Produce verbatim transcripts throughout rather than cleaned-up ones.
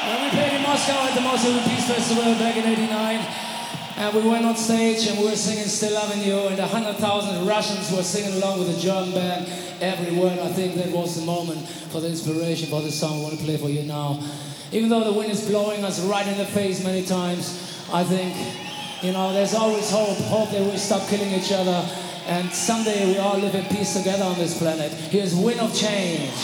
When we played in Moscow at the Moscow Peace Festival back in eighty-nine, and we went on stage and we were singing Still Loving You, and a hundred thousand Russians were singing along with the German band every word. I think that was the moment for the inspiration for the song I want to play for you now. Even though the wind is blowing us right in the face many times, I think, you know, there's always hope. Hope that we stop killing each other, and someday we all live in peace together on this planet. Here's Wind of Change.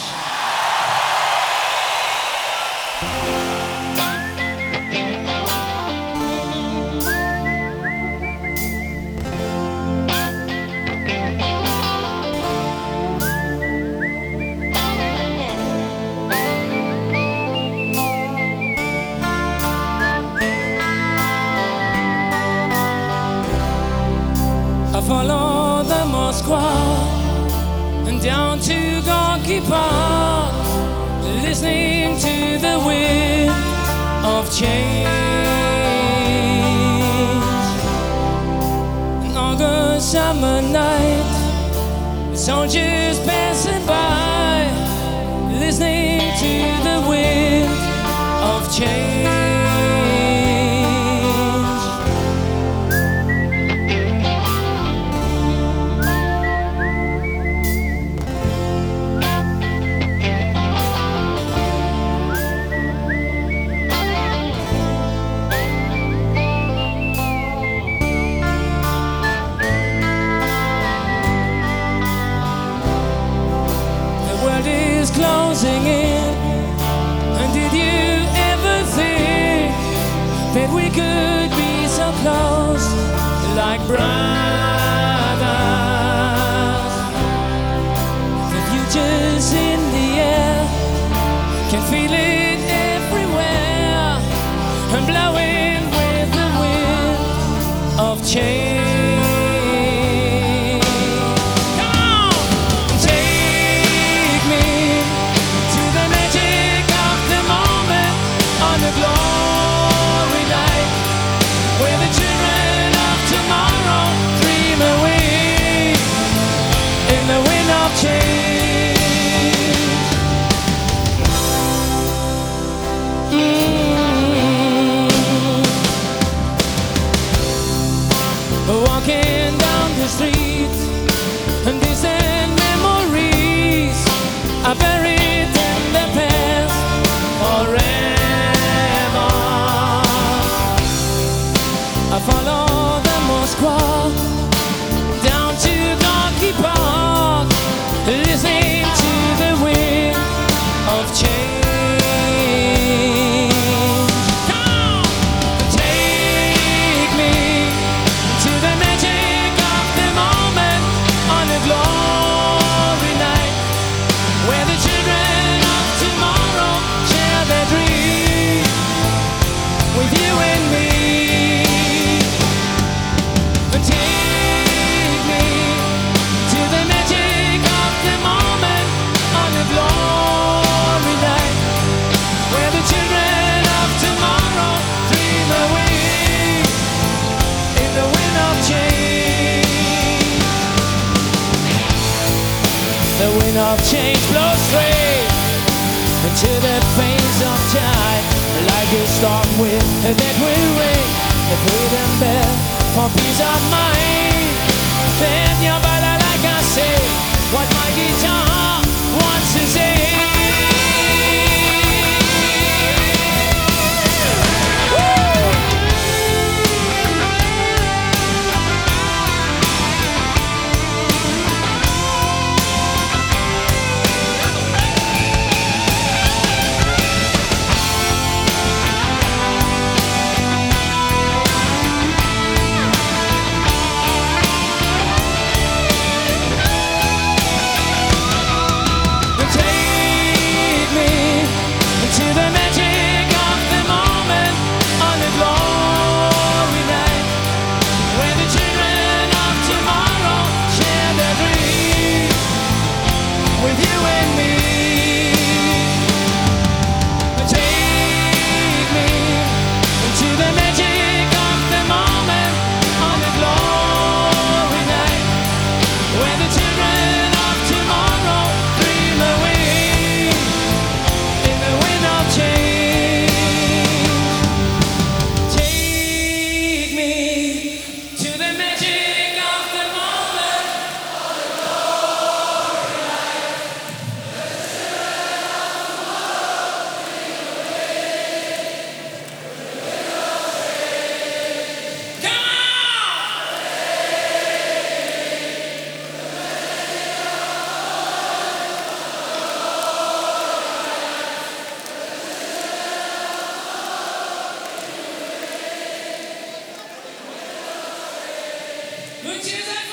I follow the Moskva and down to Gorky Park, listening to the wind of change. An August summer night, soldiers passing by, listening to the wind of change. Closing in, and did you ever think that we could be so close, like brothers? The future's in the air, can feel it everywhere, and blowing with the wind of change. Walking down the street, and distant memories are buried in the past forever. I follow the Moskva down to Gorky Park, listening to the wind of change. The wind of change blows straight into the face of time, like a storm wind that will ring the freedom bell for peace of mind. Then your body, like I say, what my guitar wants to say. Good cheers and